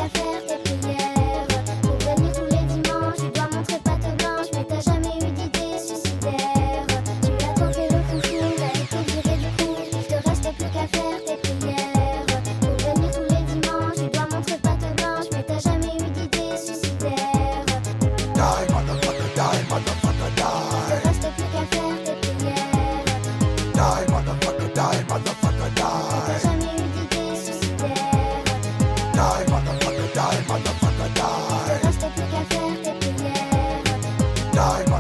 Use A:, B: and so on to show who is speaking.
A: qu'à faire tes prières. Pour venir tous les dimanches, tu dois montrer patte blanche, mais t'as jamais eu d'idée suicidaire. Tu as trop fait le foufou, t'as été viré du coup, il te reste plus qu'à faire tes prières. Pour venir tous les dimanches, tu dois montrer patte blanche, mais t'as jamais eu d'idée suicidaire.
B: Die, motherfucker, die, motherfucker,
A: Il te
B: die.
A: reste plus qu'à faire tes prières.
B: Die, motherfucker, die, motherfucker,
A: T'as
B: die.
A: jamais eu d'idée suicidaire.
B: Die, motherfucker, die, motherfucker,
A: Il te
B: die.
A: reste plus qu'à faire tes prières.
B: Die,